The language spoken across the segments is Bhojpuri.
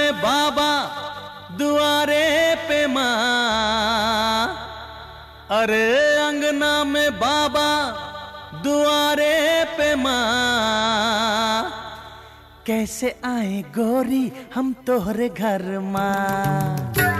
में बाबा दुआरे पे माँ, अरे अंगना में बाबा दुआरे पे माँ, कैसे आए गोरी हम तोहरे घर माँ।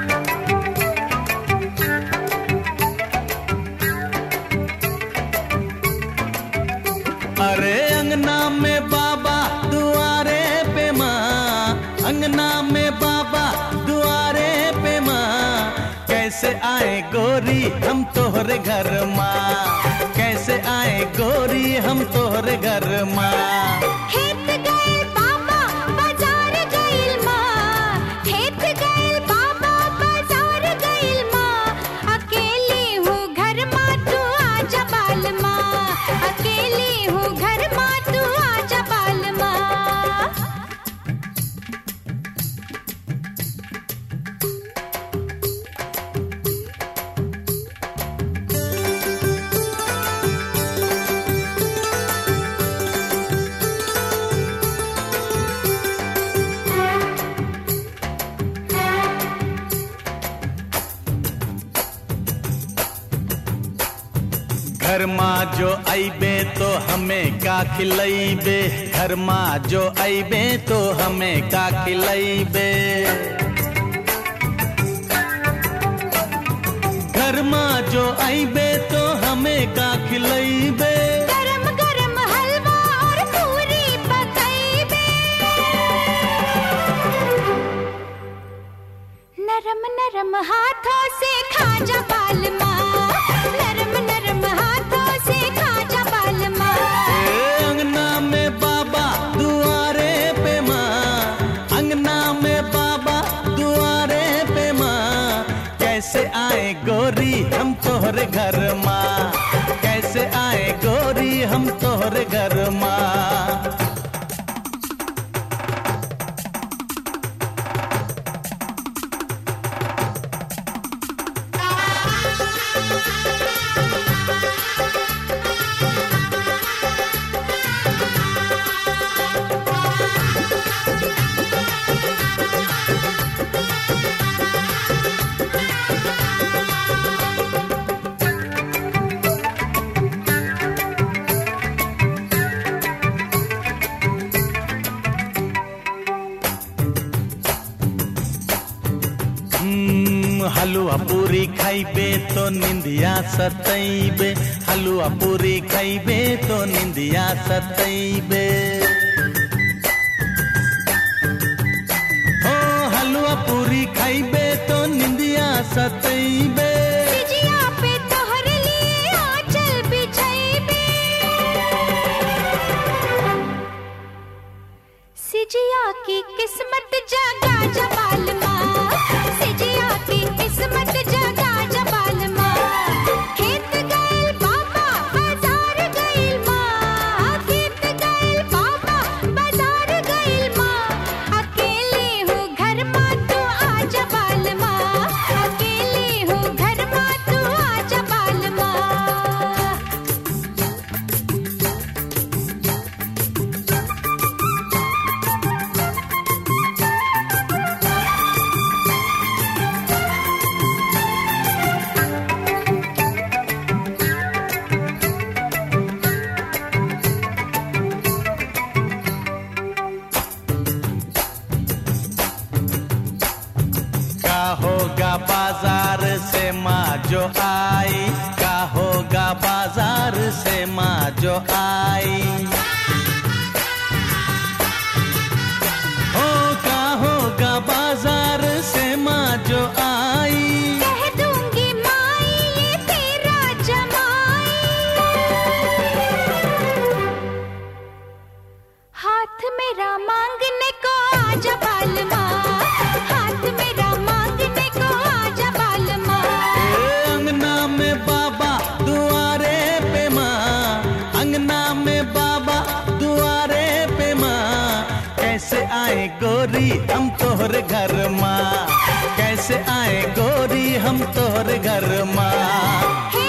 अरे अंगना में बाबा दुआरे पे माँ, अंगना में बाबा दुआरे पे माँ, कैसे आए गोरी हम तोहरे घर माँ, कैसे आए गोरी हम तोहरे घर माँ। खेत गए बाबा बाजार गइल माँ, खेत गए बाबा बाजार गइल माँ, अकेली हूँ घर माँ तू आजा बाल माँ, अकेली हूँ घर माँ तू आजा बाल माँ। घर माँ जो आइबे तो हमें का खिलाइबे, घर माँ जो आइबे तो हमें का खिलाइबे। घर माँ जो आइबे तो हमें का खिलाइबे। गरम गरम हलवा और पूरी पकाइबे, नरम नरम हाथों से खा जा बाल माँ, नरम नरम हाथों से खा जा बाल माँ। अंगना में बाबा दुआरे पे माँ, अंगना में बाबा दुआरे पे माँ, कैसे आए गोरी हम तोहरे घर माँ, कैसे आए गोरी हम तोहरे घर माँ। हलुआ पूरी खाइबे तो निंदिया सतैबे, हलुआ पूरी खाइबे तो निंदिया सतैबे। हो हलुआ पूरी खाइबे तो निंदिया सतैबे। सिजिया पे तोहरे लिए आंचल बिछाइबे, सिजिया की किस्मत जगा जा बाल माँ, सिजिया की किस्मत जगा जा बाल माँ। खेत गइल बाबा बाजार गइल माँ, खेत गइल बाबा बाजार गइल माँ, अकेली हूँ घर माँ तू आजा बाल माँ, अकेली हूँ घर माँ तू आजा बाल माँ। का होगा बाजार से माँ जो आई, का होगा बाजार से माँ जो आई। हो का होगा बाजार से माँ जो आई। कह दूंगी माई ये तेरा जमाई, हाथ मेरा मांगने को आजा बाल माँ, हाथ मेरा मांगने को आजा बाल माँ। अंगना में बाबा दुआरे पे माँ, अंगना में बाबा दुआरे पे माँ, कैसे आए गोरी हम तोहरे घर माँ, कैसे आए गोरी हम तोहरे घर माँ।